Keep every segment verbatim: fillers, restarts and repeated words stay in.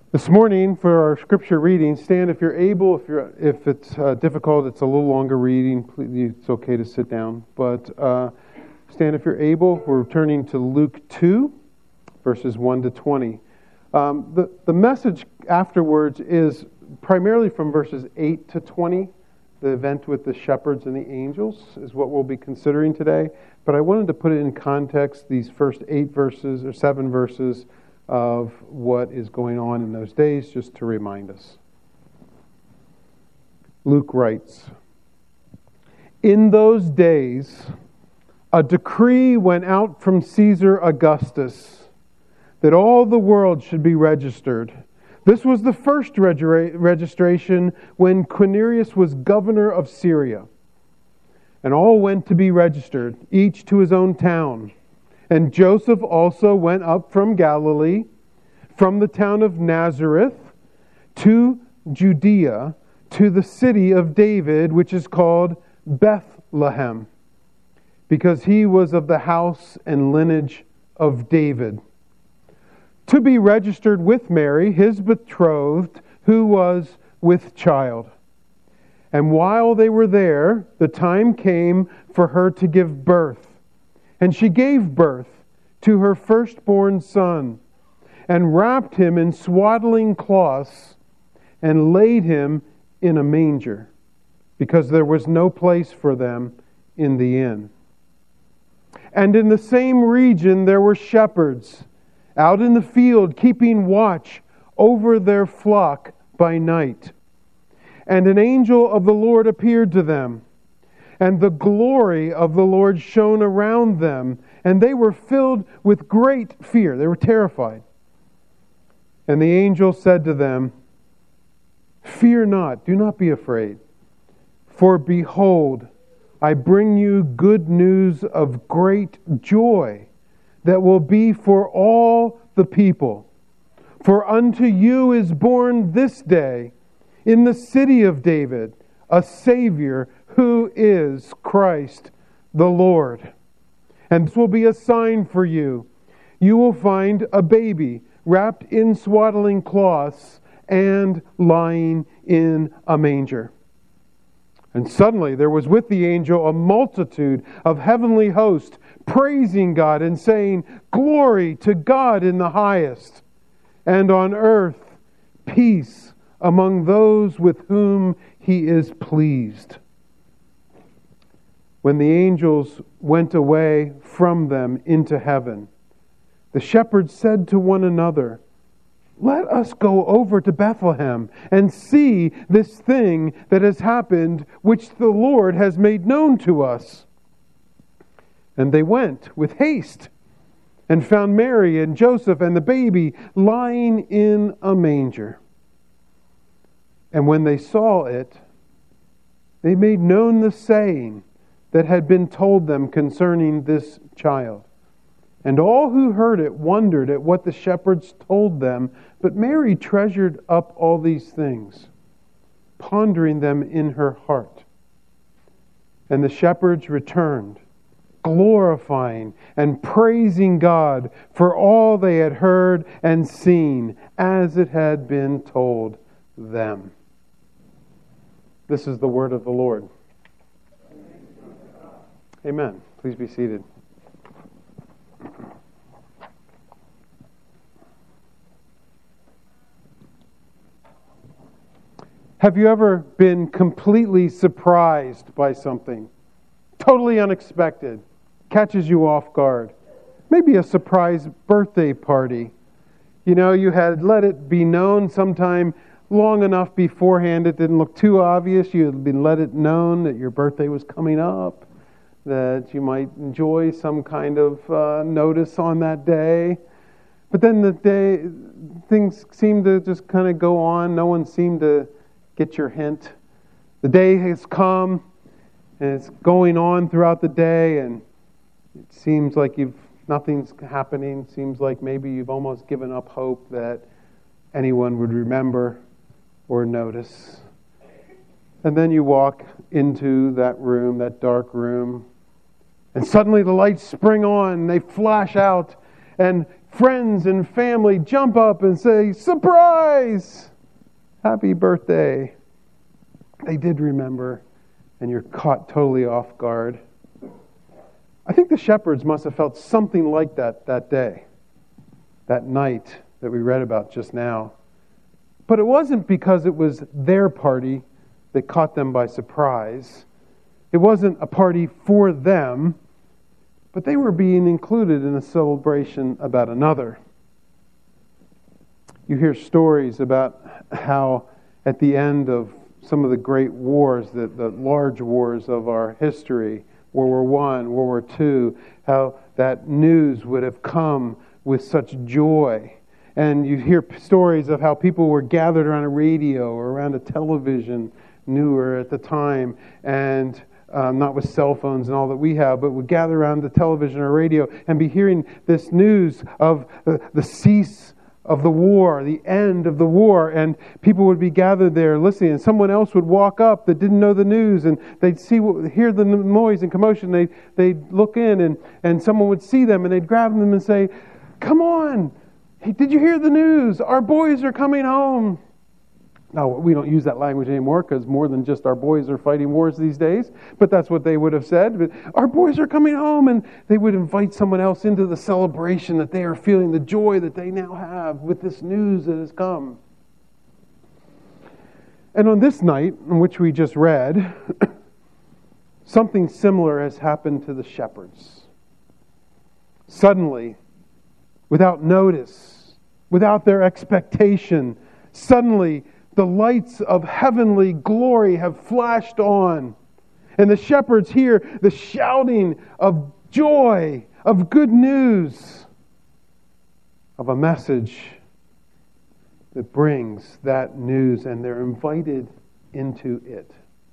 This morning, for our scripture reading, stand if you're able. If you're, if it's uh, difficult, it's a little longer reading. Please, it's okay to sit down. But uh, stand if you're able. We're turning to Luke two, verses one to twenty. Um, the the message afterwards is primarily from verses eight to twenty. The event with the shepherds and the angels is what we'll be considering today. But I wanted to put it in context. These first eight verses or seven verses of what is going on in those days, just to remind us. Luke writes, "In those days, a decree went out from Caesar Augustus that all the world should be registered. This was the first regira- registration when Quirinius was governor of Syria. And all went to be registered, each to his own town. And Joseph also went up from Galilee, from the town of Nazareth, to Judea, to the city of David, which is called Bethlehem, because he was of the house and lineage of David, to be registered with Mary, his betrothed, who was with child. And while they were there, the time came for her to give birth. And she gave birth to her firstborn son, and wrapped him in swaddling cloths, and laid him in a manger, because there was no place for them in the inn. And in the same region there were shepherds out in the field, keeping watch over their flock by night. And an angel of the Lord appeared to them, and the glory of the Lord shone around them, and they were filled with great fear." They were terrified. And the angel said to them, "Fear not, do not be afraid. For behold, I bring you good news of great joy that will be for all the people. For unto you is born this day in the city of David a Savior, who is Christ the Lord. And this will be a sign for you. You will find a baby wrapped in swaddling cloths and lying in a manger." And suddenly there was with the angel a multitude of heavenly hosts, praising God and saying, "Glory to God in the highest, and on earth peace among those with whom He is pleased." When the angels went away from them into heaven, the shepherds said to one another, "Let us go over to Bethlehem and see this thing that has happened, which the Lord has made known to us." And they went with haste and found Mary and Joseph and the baby lying in a manger. And when they saw it, they made known the saying that had been told them concerning this child. And all who heard it wondered at what the shepherds told them. But Mary treasured up all these things, pondering them in her heart. And the shepherds returned, glorifying and praising God for all they had heard and seen, as it had been told them. This is the word of the Lord. Amen. Please be seated. Have you ever been completely surprised by something? Totally unexpected. Catches you off guard. Maybe a surprise birthday party. You know, you had let it be known sometime long enough beforehand. It didn't look too obvious. You had been let it known that your birthday was coming up, that you might enjoy some kind of uh, notice on that day. But then the day, things seemed to just kind of go on. No one seemed to get your hint. The day has come, and it's going on throughout the day, and it seems like you've nothing's happening. It seems like maybe you've almost given up hope that anyone would remember or notice. And then you walk into that room, that dark room, and suddenly the lights spring on, and they flash out, and friends and family jump up and say, "Surprise! Happy birthday." They did remember, and you're caught totally off guard. I think the shepherds must have felt something like that that day, that night that we read about just now. But it wasn't because it was their party that caught them by surprise. It wasn't a party for them, but they were being included in a celebration about another. You hear stories about how at the end of some of the great wars, the, the large wars of our history, World War One, World War Two, how that news would have come with such joy. And you hear stories of how people were gathered around a radio or around a television, newer at the time, and um, not with cell phones and all that we have, but would gather around the television or radio and be hearing this news of the, the cease of the war, the end of the war, and people would be gathered there listening, and someone else would walk up that didn't know the news, and they'd see, hear the noise and commotion, they'd, they'd look in, and, and someone would see them, and they'd grab them and say, "Come on, hey, did you hear the news? Our boys are coming home." Now, we don't use that language anymore because more than just our boys are fighting wars these days, but that's what they would have said. But our boys are coming home, and they would invite someone else into the celebration that they are feeling, the joy that they now have with this news that has come. And on this night, in which we just read, something similar has happened to the shepherds. Suddenly, without notice, without their expectation, suddenly the lights of heavenly glory have flashed on. And the shepherds hear the shouting of joy, of good news, of a message that brings that news, and they're invited into it.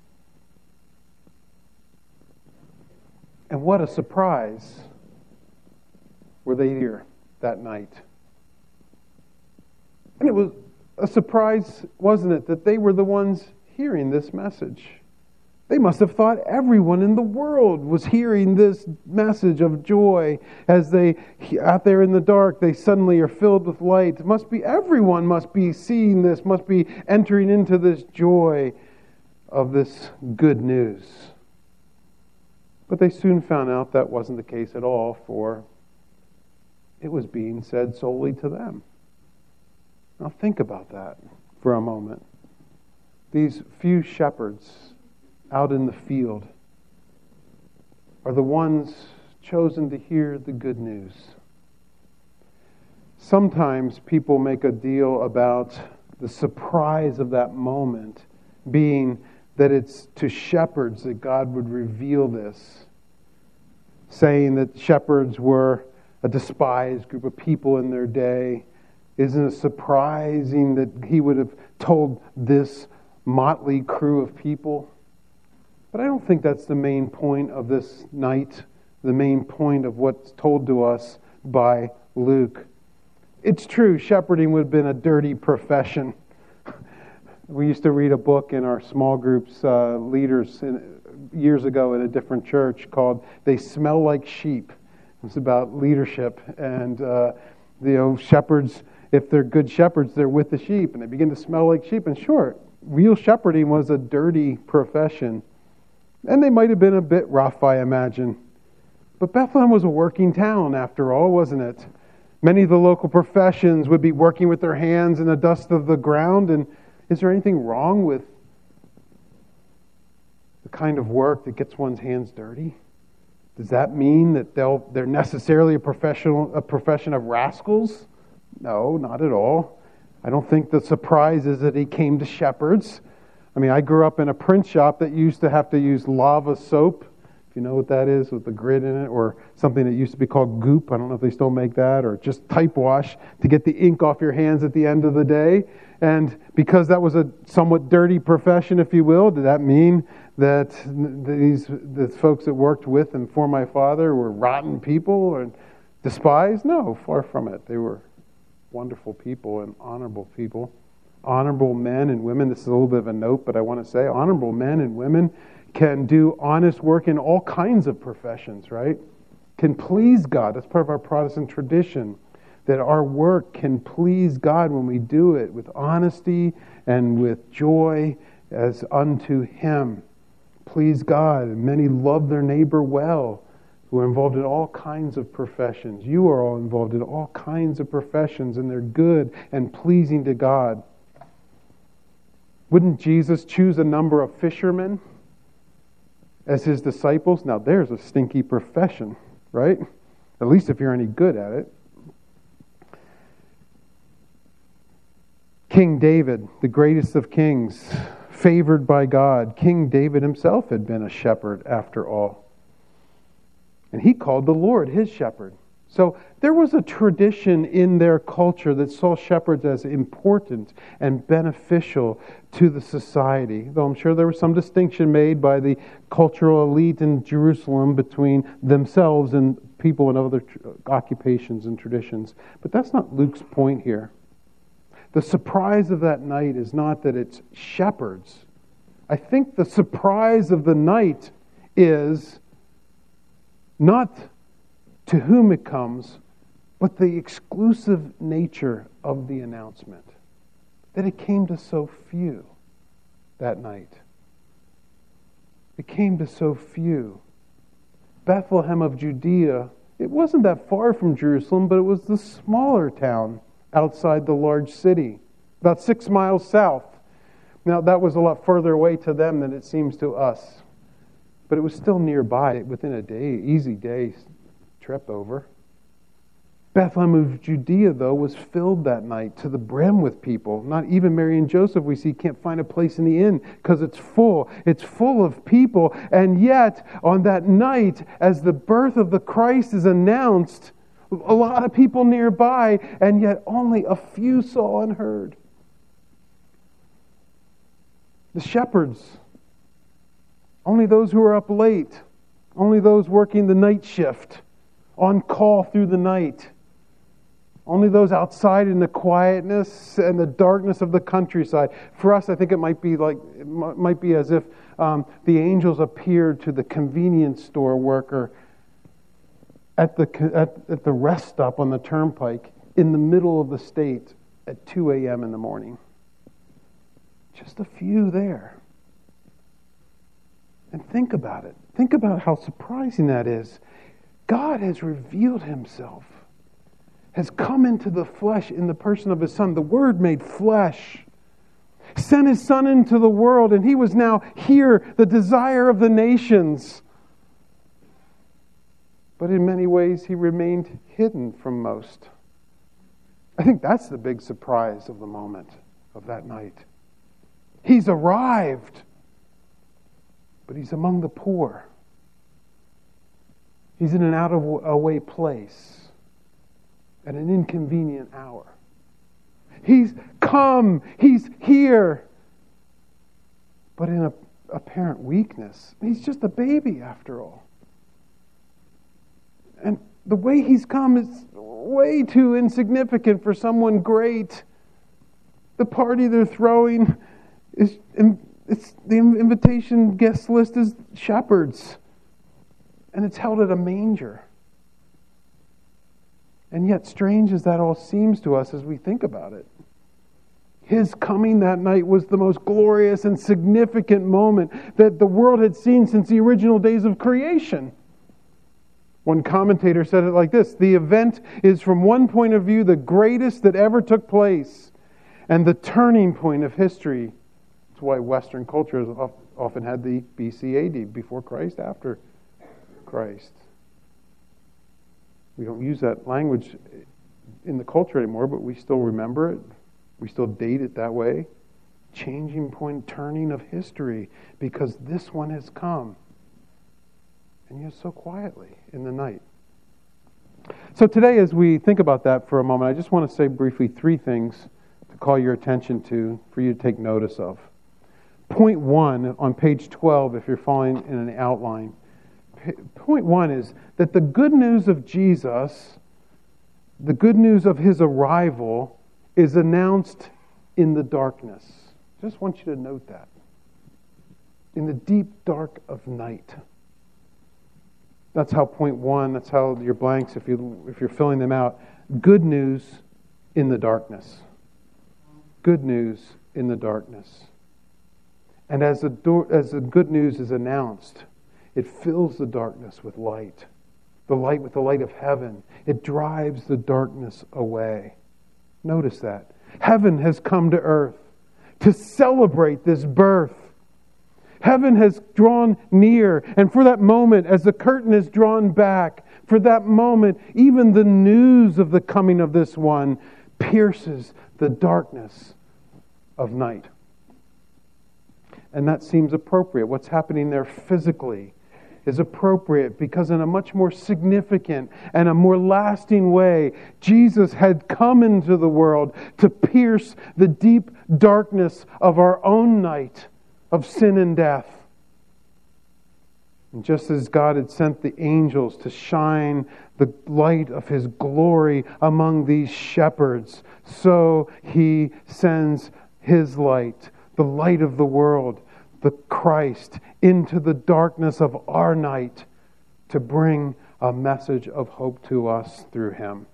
And what a surprise were they here that night. And it was a surprise, wasn't it, that they were the ones hearing this message. They must have thought everyone in the world was hearing this message of joy as they, out there in the dark, they suddenly are filled with light. It must be, everyone must be seeing this, must be entering into this joy of this good news. But they soon found out that wasn't the case at all, for it was being said solely to them. Now think about that for a moment. These few shepherds out in the field are the ones chosen to hear the good news. Sometimes people make a deal about the surprise of that moment being that it's to shepherds that God would reveal this, saying that shepherds were a despised group of people in their day. Isn't it surprising that he would have told this motley crew of people? But I don't think that's the main point of this night, the main point of what's told to us by Luke. It's true, shepherding would have been a dirty profession. We used to read a book in our small groups, uh, leaders in, years ago in a different church called "They Smell Like Sheep." It's about leadership, and uh, you know, shepherds, if they're good shepherds, they're with the sheep, and they begin to smell like sheep. And sure, real shepherding was a dirty profession. And they might have been a bit rough, I imagine. But Bethlehem was a working town, after all, wasn't it? Many of the local professions would be working with their hands in the dust of the ground. And is there anything wrong with the kind of work that gets one's hands dirty? Does that mean that they'll, they're necessarily a professional, a profession of rascals? No, not at all. I don't think the surprise is that he came to shepherds. I mean, I grew up in a print shop that used to have to use lava soap, if you know what that is, with the grit in it, or something that used to be called goop. I don't know if they still make that, or just type wash to get the ink off your hands at the end of the day. And because that was a somewhat dirty profession, if you will, did that mean that these the folks that worked with and for my father were rotten people or despised? No, far from it. They were wonderful people and honorable people. Honorable men and women. This is a little bit of a note, but I want to say honorable men and women can do honest work in all kinds of professions, right? Can please God. That's part of our Protestant tradition. that our work can please God when we do it with honesty and with joy as unto Him. Please God. Many love their neighbor well, who are involved in all kinds of professions. You are all involved in all kinds of professions, and they're good and pleasing to God. Wouldn't Jesus choose a number of fishermen as His disciples? Now there's a stinky profession, right? At least if you're any good at it. King David, the greatest of kings, favored by God. King David himself had been a shepherd after all. And he called the Lord his shepherd. So there was a tradition in their culture that saw shepherds as important and beneficial to the society. Though I'm sure there was some distinction made by the cultural elite in Jerusalem between themselves and people in other occupations and traditions. But that's not Luke's point here. The surprise of that night is not that it's shepherds. I think the surprise of the night is not to whom it comes, but the exclusive nature of the announcement. That it came to so few that night. It came to so few. Bethlehem of Judea, it wasn't that far from Jerusalem, but it was the smaller town outside the large city, about six miles south. Now, that was a lot further away to them than it seems to us. But it was still nearby, within a day, easy day trip over. Bethlehem of Judea, though, was filled that night to the brim with people. Not even Mary and Joseph, we see, can't find a place in the inn because it's full. It's full of people. And yet, on that night, as the birth of the Christ is announced, a lot of people nearby, and yet only a few saw and heard. The shepherds, only those who are up late, only those working the night shift, on call through the night, only those outside in the quietness and the darkness of the countryside. For us, I think it might be like it might be as if um, the angels appeared to the convenience store worker At the at, at the rest stop on the turnpike in the middle of the state at two a.m. in the morning. Just a few there. And think about it. Think about how surprising that is. God has revealed Himself, has come into the flesh in the person of His Son. The Word made flesh, sent His Son into the world, and He was now here, the desire of the nations. But in many ways, He remained hidden from most. I think that's the big surprise of the moment, of that night. He's arrived, but He's among the poor. He's in an out-of-the-way place at an inconvenient hour. He's come. He's here. But in a apparent weakness. He's just a baby after all. And the way He's come is way too insignificant for someone great. The party they're throwing is it's the invitation guest list is shepherds. And it's held at a manger. And yet, strange as that all seems to us as we think about it, His coming that night was the most glorious and significant moment that the world had seen since the original days of creation. One commentator said it like this: the event is from one point of view the greatest that ever took place and the turning point of history. That's why Western culture has often had the B C A D, before Christ, after Christ. We don't use that language in the culture anymore, but we still remember it. We still date it that way. Changing point, turning of history, because this one has come. And yet so quietly in the night. So today, as we think about that for a moment, I just want to say briefly three things to call your attention to, for you to take notice of. Point one on page twelve, if you're following in an outline. Point one is that the good news of Jesus, the good news of His arrival, is announced in the darkness. Just want you to note that. In the deep dark of night. That's how point one, that's how your blanks, if you if you're filling them out, good news in the darkness. Good news in the darkness. And as the, door, as the good news is announced, it fills the darkness with light. The light with the light of heaven. It drives the darkness away. Notice that. Heaven has come to earth to celebrate this birth. Heaven has drawn near. And for that moment, as the curtain is drawn back, for that moment, even the news of the coming of this one pierces the darkness of night. And that seems appropriate. What's happening there physically is appropriate because in a much more significant and a more lasting way, Jesus had come into the world to pierce the deep darkness of our own night of sin and death. And just as God had sent the angels to shine the light of His glory among these shepherds, so He sends His light, the light of the world, the Christ, into the darkness of our night to bring a message of hope to us through Him.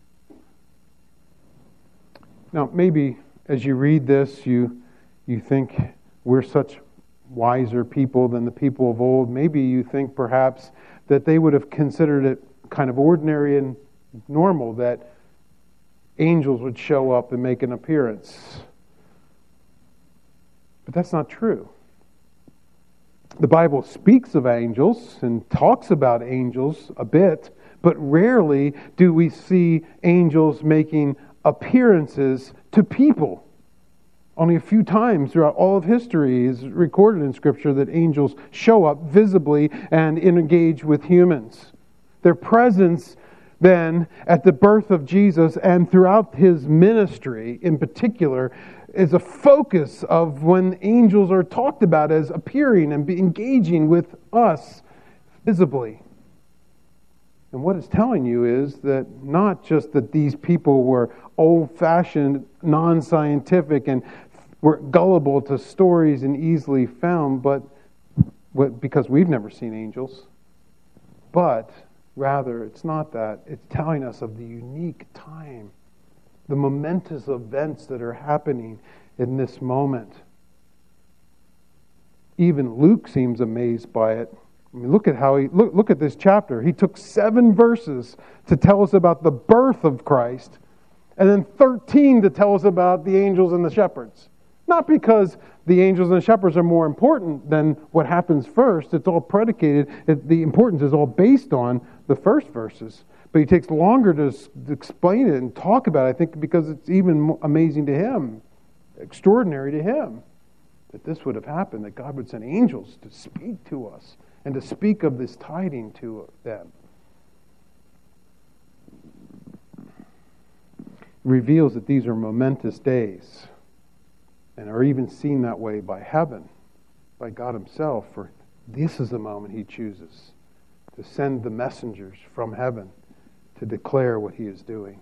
Now, maybe as you read this, you you think we're such wiser people than the people of old. Maybe you think perhaps that they would have considered it kind of ordinary and normal that angels would show up and make an appearance. But that's not true. The Bible speaks of angels and talks about angels a bit, but rarely do we see angels making appearances to people. Only a few times throughout all of history is recorded in Scripture that angels show up visibly and engage with humans. Their presence then at the birth of Jesus and throughout His ministry in particular is a focus of when angels are talked about as appearing and be engaging with us visibly. And what it's telling you is that not just that these people were old-fashioned, non-scientific, and were gullible to stories and easily found, but because we've never seen angels. But rather, it's not that. It's telling us of the unique time, the momentous events that are happening in this moment. Even Luke seems amazed by it. I mean, look at how he look, look at this chapter. He took seven verses to tell us about the birth of Christ, and then thirteen to tell us about the angels and the shepherds. Not because the angels and the shepherds are more important than what happens first. It's all predicated. It, the importance is all based on the first verses. But he takes longer to, to explain it and talk about it, I think, because it's even amazing to him, extraordinary to him, that this would have happened, that God would send angels to speak to us and to speak of this tiding to them. It reveals that these are momentous days and are even seen that way by heaven, by God Himself, for this is the moment He chooses to send the messengers from heaven to declare what He is doing.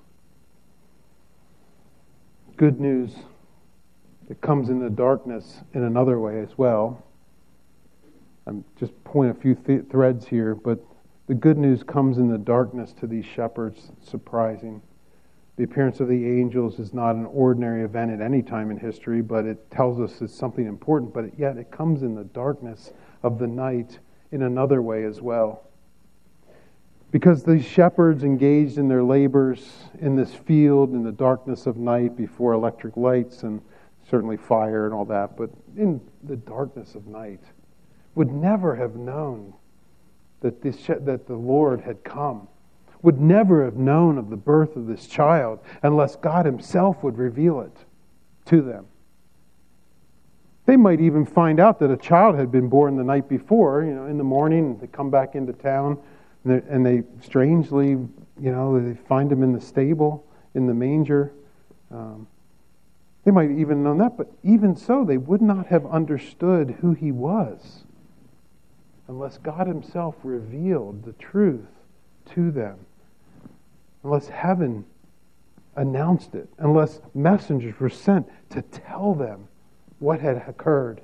Good news that comes in the darkness in another way as well. I'm just pulling a few th- threads here, but the good news comes in the darkness to these shepherds. It's surprising. The appearance of the angels is not an ordinary event at any time in history, but it tells us it's something important, but yet it comes in the darkness of the night in another way as well. Because these shepherds engaged in their labors in this field in the darkness of night before electric lights and certainly fire and all that, but in the darkness of night, would never have known that this that the Lord had come, would never have known of the birth of this child unless God Himself would reveal it to them. They might even find out that a child had been born the night before, you know, in the morning. They come back into town, and, and they strangely, you know, they find him in the stable, in the manger. Um, they might even known that, but even so, they would not have understood who He was unless God Himself revealed the truth to them, unless heaven announced it, unless messengers were sent to tell them what had occurred.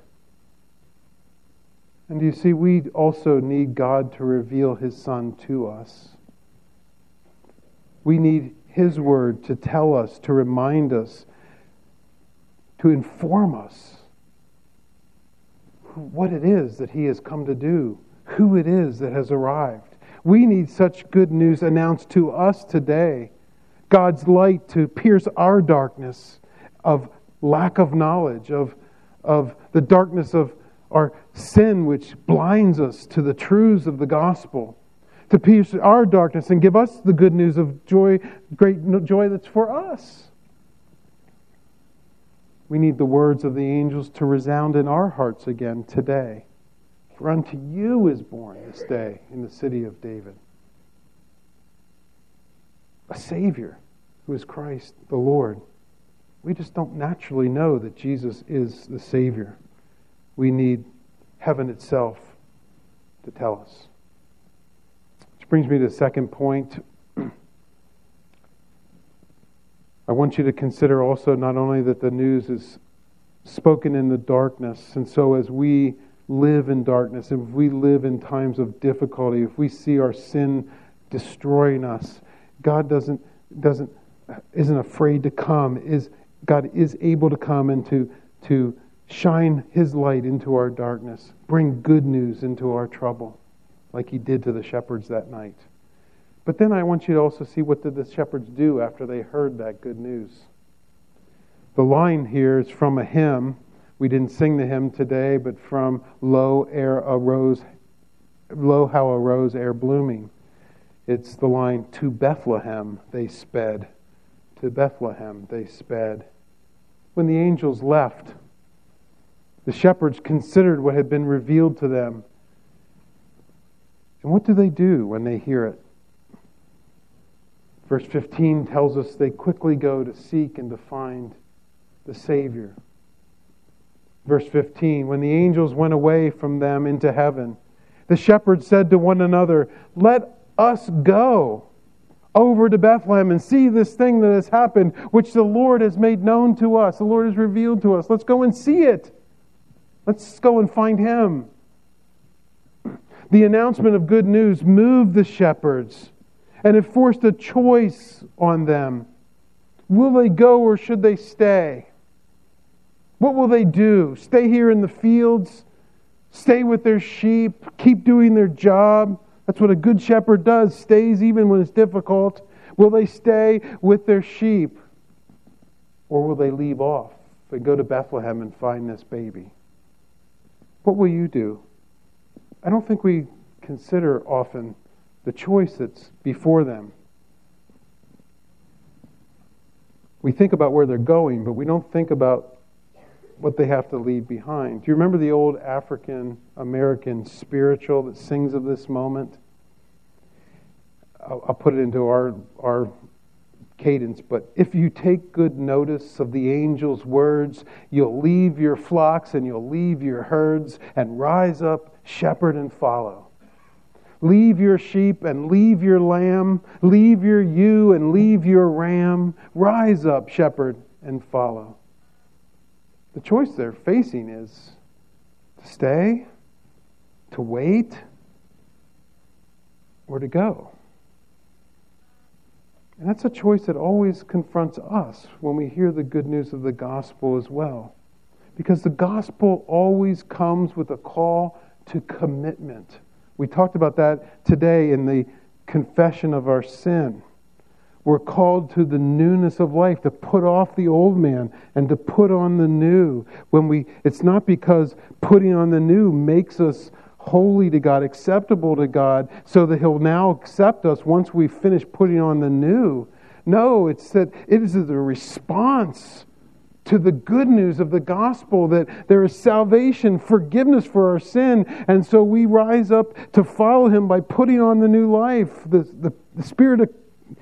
And you see, we also need God to reveal His Son to us. We need His Word to tell us, to remind us, to inform us what it is that He has come to do, who it is that has arrived. We need such good news announced to us today. God's light to pierce our darkness of lack of knowledge, of, of the darkness of our sin which blinds us to the truths of the gospel. To pierce our darkness and give us the good news of joy, great joy that's for us. We need the words of the angels to resound in our hearts again today. For unto you is born this day in the city of David a Savior who is Christ the Lord. We just don't naturally know that Jesus is the Savior. We need heaven itself to tell us. Which brings me to the second point. I want you to consider also not only that the news is spoken in the darkness, and so as we live in darkness, if we live in times of difficulty, if we see our sin destroying us, God doesn't doesn't isn't afraid to come. Is God is able to come and to to shine His light into our darkness, bring good news into our trouble, like He did to the shepherds that night. But then I want you to also see, what did the shepherds do after they heard that good news? The line here is from a hymn. We didn't sing the hymn today, but from Lo, ere a rose, Lo, how a rose ere blooming. It's the line, to Bethlehem they sped. To Bethlehem they sped. When the angels left, the shepherds considered what had been revealed to them. And what do they do when they hear it? Verse fifteen tells us they quickly go to seek and to find the Savior. Verse fifteen, when the angels went away from them into heaven, the shepherds said to one another, let us go over to Bethlehem and see this thing that has happened, which the Lord has made known to us. The Lord has revealed to us. Let's go and see it. Let's go and find Him. The announcement of good news moved the shepherds, and it forced a choice on them. Will they go or should they stay? What will they do? Stay here in the fields? Stay with their sheep? Keep doing their job? That's what a good shepherd does, stays even when it's difficult. Will they stay with their sheep? Or will they leave off and go to Bethlehem and find this baby? What will you do? I don't think we consider often the choice that's before them. We think about where they're going, but we don't think about what they have to leave behind. Do you remember the old African-American spiritual that sings of this moment? I'll, I'll put it into our, our cadence, but if you take good notice of the angel's words, you'll leave your flocks and you'll leave your herds and rise up, shepherd, and follow. Leave your sheep and leave your lamb. Leave your ewe and leave your ram. Rise up, shepherd, and follow. The choice they're facing is to stay, to wait, or to go. And that's a choice that always confronts us when we hear the good news of the gospel as well. Because the gospel always comes with a call to commitment. We talked about that today in the confession of our sin. We're called to the newness of life, to put off the old man and to put on the new. When we, it's not because putting on the new makes us holy to God, acceptable to God, so that He'll now accept us once we finish putting on the new. No, it's that it is the response to the good news of the gospel, that there is salvation, forgiveness for our sin, and so we rise up to follow Him by putting on the new life. The, the, the Spirit of,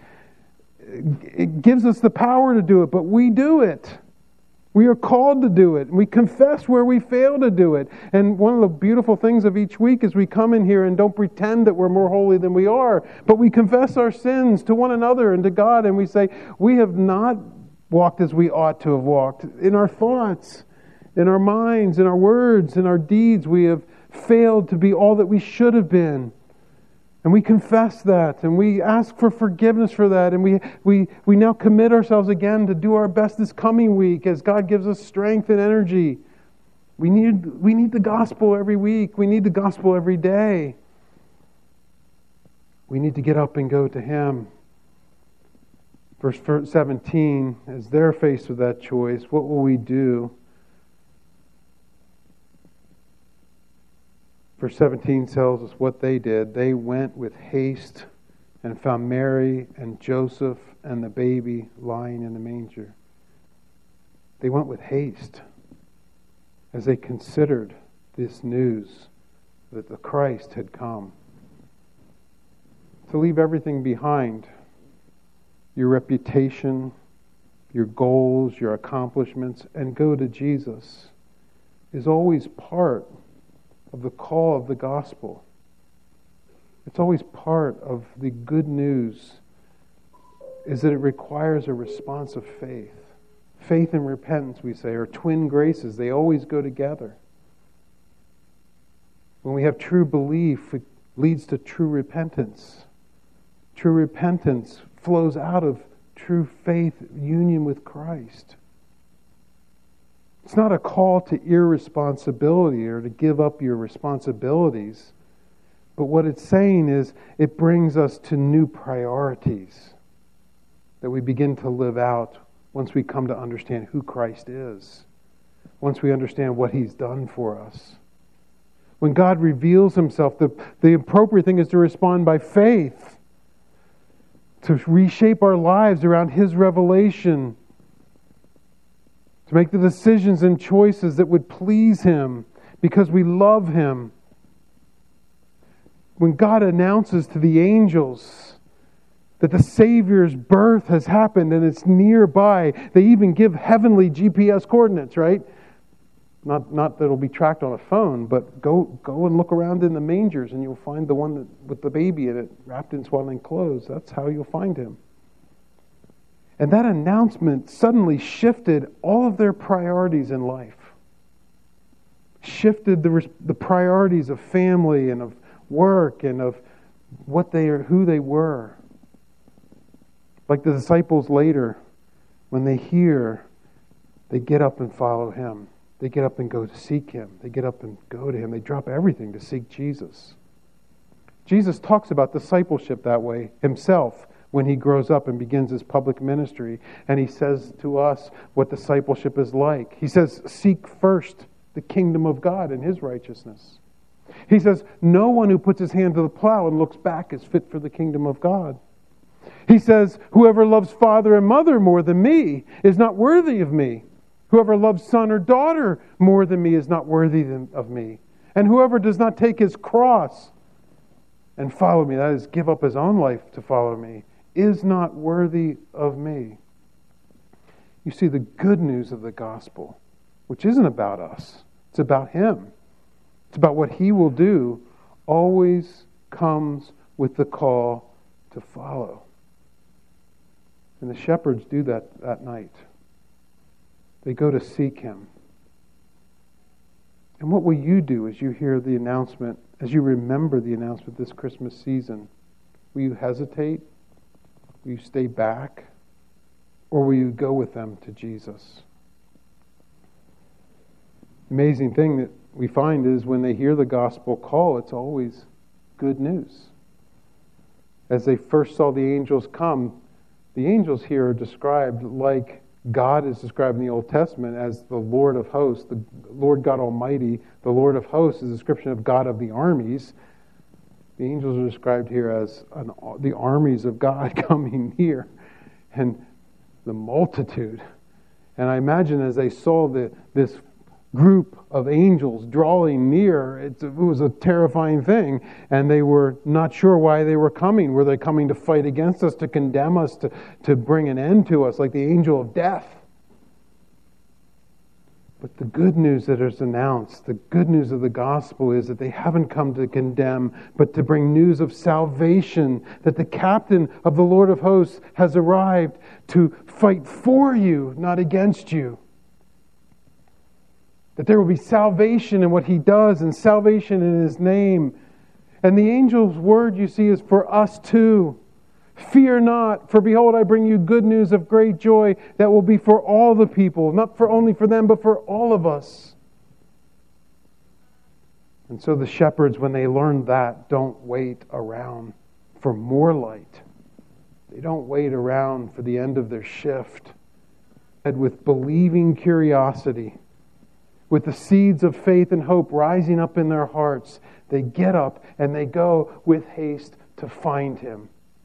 it gives us the power to do it, but we do it. We are called to do it. We confess where we fail to do it. And one of the beautiful things of each week is we come in here and don't pretend that we're more holy than we are, but we confess our sins to one another and to God, and we say, we have not walked as we ought to have walked. In our thoughts, in our minds, in our words, in our deeds, we have failed to be all that we should have been. And we confess that, and we ask for forgiveness for that, and we, we, we now commit ourselves again to do our best this coming week as God gives us strength and energy. We need, we need the gospel every week. We need the gospel every day. We need to get up and go to Him. Verse seventeen, as they're faced with that choice, what will we do? Verse seventeen tells us what they did. They went with haste and found Mary and Joseph and the baby lying in the manger. They went with haste as they considered this news that the Christ had come. To leave everything behind, your reputation, your goals, your accomplishments, and go to Jesus is always part of the call of the gospel. It's always part of the good news, is that it requires a response of faith. Faith and repentance, we say, are twin graces. They always go together. When we have true belief, it leads to true repentance. True repentance flows out of true faith, union with Christ. It's not a call to irresponsibility or to give up your responsibilities. But what it's saying is it brings us to new priorities that we begin to live out once we come to understand who Christ is. Once we understand what He's done for us. When God reveals Himself, the, the appropriate thing is to respond by faith. To reshape our lives around His revelation. To make the decisions and choices that would please Him because we love Him. When God announces to the angels that the Savior's birth has happened and it's nearby, they even give heavenly G P S coordinates, right? Not, not that it'll be tracked on a phone, but go go and look around in the mangers and you'll find the one that, with the baby in it, wrapped in swaddling clothes. That's how you'll find Him. And that announcement suddenly shifted all of their priorities in life. Shifted the, the priorities of family and of work and of what they are, who they were. Like the disciples later, when they hear, they get up and follow Him. They get up and go to seek Him. They get up and go to Him. They drop everything to seek Jesus. Jesus talks about discipleship that way Himself when He grows up and begins His public ministry. And He says to us what discipleship is like. He says, seek first the kingdom of God and His righteousness. He says, no one who puts his hand to the plow and looks back is fit for the kingdom of God. He says, whoever loves father and mother more than me is not worthy of me. Whoever loves son or daughter more than me is not worthy of me. And whoever does not take his cross and follow me, that is, give up his own life to follow me, is not worthy of me. You see, the good news of the gospel, which isn't about us, it's about Him. It's about what He will do, always comes with the call to follow. And the shepherds do that that night. They go to seek Him. And what will you do as you hear the announcement, as you remember the announcement this Christmas season? Will you hesitate? Will you stay back? Or will you go with them to Jesus? The amazing thing that we find is when they hear the gospel call, it's always good news. As they first saw the angels come, the angels here are described like God is described in the Old Testament as the Lord of hosts, the Lord God Almighty. The Lord of hosts is a description of God of the armies. The angels are described here as an, the armies of God coming near, and the multitude. And I imagine as they saw the, this group of angels drawing near, it, it was a terrifying thing, and they were not sure why they were coming. Were they coming to fight against us, to condemn us, to, to bring an end to us, like the angel of death? But the good news that is announced, the good news of the gospel is that they haven't come to condemn, but to bring news of salvation, that the captain of the Lord of hosts has arrived to fight for you, not against you. That there will be salvation in what He does and salvation in His name. And the angel's word, you see, is for us too. Fear not, for behold, I bring you good news of great joy that will be for all the people, not for only for them, but for all of us. And so the shepherds, when they learn that, don't wait around for more light. They don't wait around for the end of their shift. And with believing curiosity, with the seeds of faith and hope rising up in their hearts, they get up and they go with haste to find Him.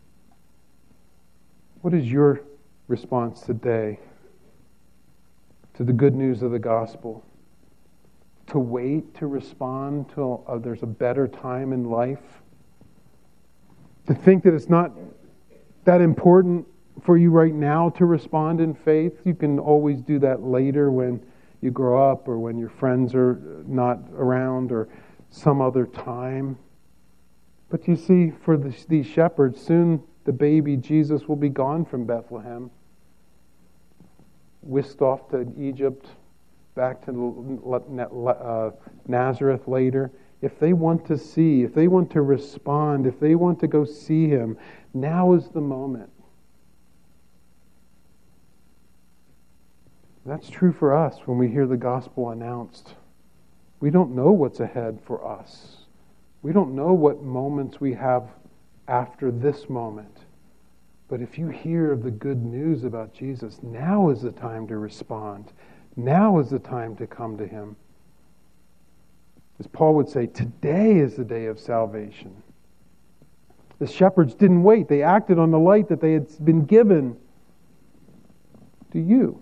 What is your response today to the good news of the gospel? To wait to respond till uh, there's a better time in life? To think that it's not that important for you right now to respond in faith? You can always do that later when you grow up or when your friends are not around or some other time. But you see, for this, these shepherds, soon the baby Jesus will be gone from Bethlehem, whisked off to Egypt, back to uh, Nazareth later. If they want to see, if they want to respond, if they want to go see Him, now is the moment. That's true for us when we hear the gospel announced. We don't know what's ahead for us. We don't know what moments we have after this moment. But if you hear the good news about Jesus, now is the time to respond. Now is the time to come to Him. As Paul would say, today is the day of salvation. The shepherds didn't wait. They acted on the light that they had been given. Do you?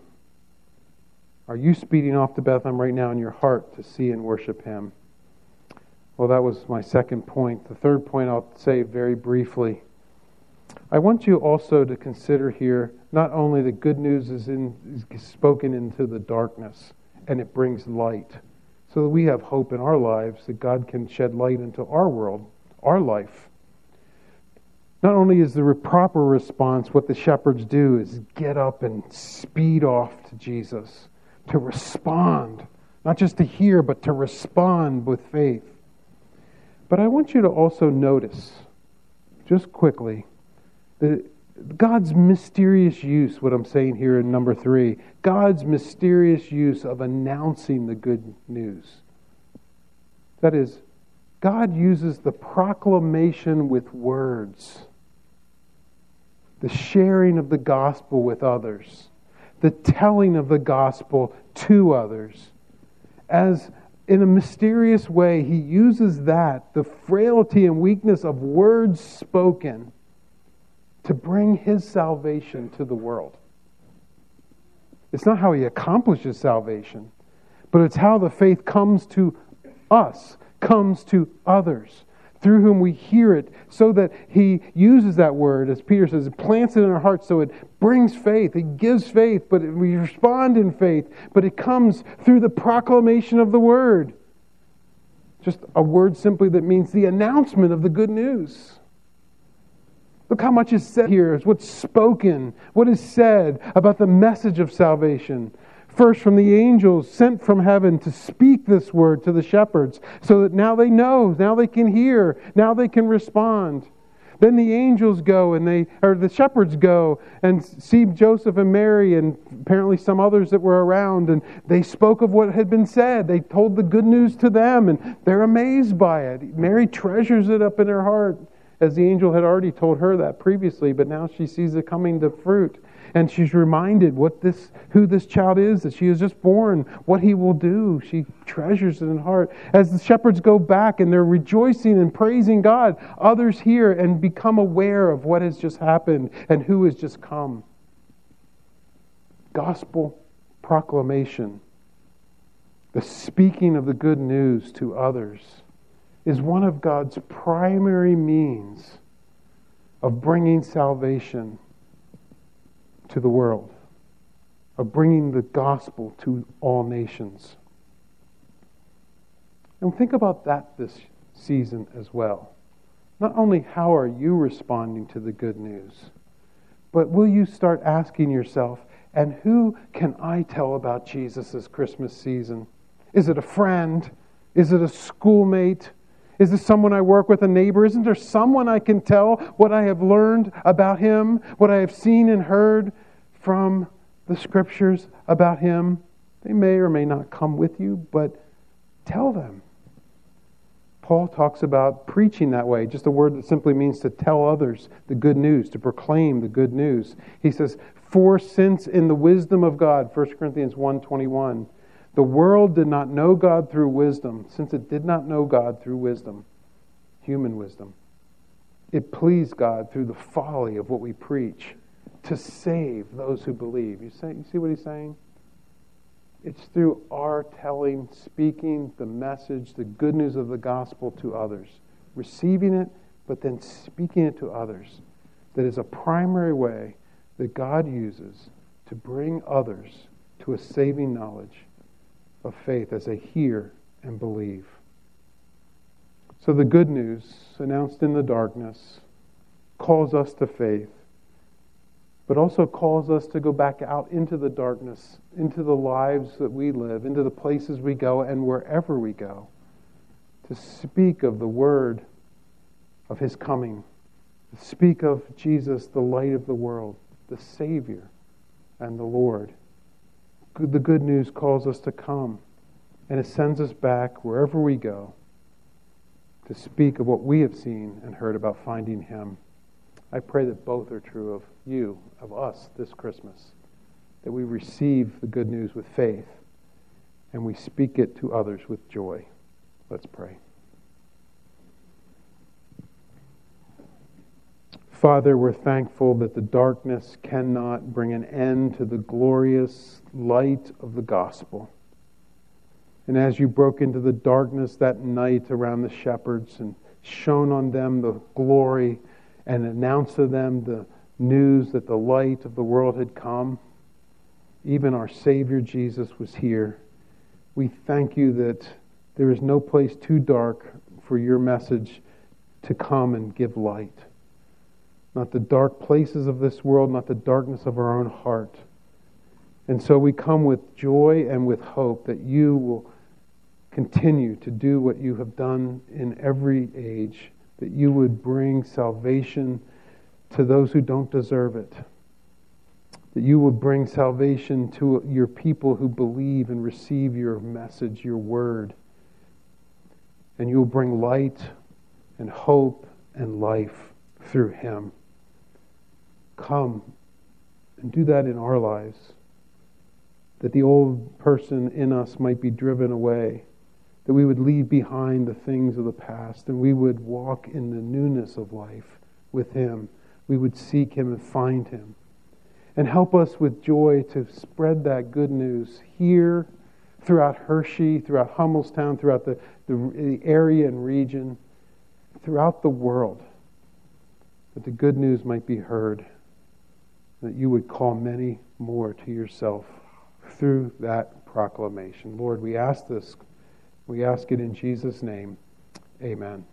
Are you speeding off to Bethlehem right now in your heart to see and worship Him? Well, that was my second point. The third point I'll say very briefly. I want you also to consider here not only the good news is, in, is spoken into the darkness and it brings light, so that we have hope in our lives that God can shed light into our world, our life. Not only is the proper response what the shepherds do is get up and speed off to Jesus, to respond, not just to hear, but to respond with faith. But I want you to also notice, just quickly, that God's mysterious use, what I'm saying here in number three, God's mysterious use of announcing the good news. That is, God uses the proclamation with words, the sharing of the gospel with others, the telling of the gospel to others. As in a mysterious way, He uses that, the frailty and weakness of words spoken, to bring His salvation to the world. It's not how He accomplishes salvation, but it's how the faith comes to us, comes to others, through whom we hear it, so that He uses that word, as Peter says, it plants it in our hearts so it brings faith. It gives faith, but we respond in faith, but it comes through the proclamation of the word. Just a word simply that means the announcement of the good news. Look how much is said here, is what's spoken, what is said about the message of salvation. First, from the angels sent from heaven to speak this word to the shepherds, so that now they know, now they can hear, now they can respond. Then the angels go and they, or the shepherds go and see Joseph and Mary and apparently some others that were around, and they spoke of what had been said. They told the good news to them, and they're amazed by it. Mary treasures it up in her heart, as the angel had already told her that previously, but now she sees it coming to fruit. And she's reminded what this, who this child is, that she is just born, what He will do. She treasures it in her heart. As the shepherds go back and they're rejoicing and praising God, others hear and become aware of what has just happened and who has just come. Gospel proclamation, the speaking of the good news to others, is one of God's primary means of bringing salvation to the world, of bringing the gospel to all nations. And think about that this season as well. Not only how are you responding to the good news, but will you start asking yourself, and who can I tell about Jesus this Christmas season? Is it a friend? Is it a schoolmate? Is this someone I work with, a neighbor? Isn't there someone I can tell what I have learned about him, what I have seen and heard from the Scriptures about him? They may or may not come with you, but tell them. Paul talks about preaching that way, just a word that simply means to tell others the good news, to proclaim the good news. He says, for since in the wisdom of God, First Corinthians one twenty-one, the world did not know God through wisdom, since it did not know God through wisdom, human wisdom. It pleased God through the folly of what we preach to save those who believe. You, say, you see what he's saying? It's through our telling, speaking the message, the good news of the gospel to others, receiving it, but then speaking it to others, that is a primary way that God uses to bring others to a saving knowledge of faith as they hear and believe. So the good news announced in the darkness calls us to faith, but also calls us to go back out into the darkness, into the lives that we live, into the places we go, and wherever we go, to speak of the word of his coming, to speak of Jesus, the light of the world, the Savior and the Lord. The good news calls us to come, and it sends us back wherever we go to speak of what we have seen and heard about finding him. I pray that both are true of you, of us this Christmas, that we receive the good news with faith and we speak it to others with joy. Let's pray. Father, we're thankful that the darkness cannot bring an end to the glorious light of the gospel. And as you broke into the darkness that night around the shepherds and shone on them the glory and announced to them the news that the light of the world had come, even our Savior Jesus was here. We thank you that there is no place too dark for your message to come and give light. Not the dark places of this world, not the darkness of our own heart. And so we come with joy and with hope that you will continue to do what you have done in every age, that you would bring salvation to those who don't deserve it, that you would bring salvation to your people who believe and receive your message, your word, and you will bring light and hope and life through him. Come and do that in our lives, that the old person in us might be driven away, that we would leave behind the things of the past and we would walk in the newness of life with him. We would seek him and find him. And help us with joy to spread that good news here, throughout Hershey, throughout Hummelstown, throughout the, the, the area and region, throughout the world, that the good news might be heard, that you would call many more to yourself through that proclamation. Lord, we ask this. We ask it in Jesus' name. Amen.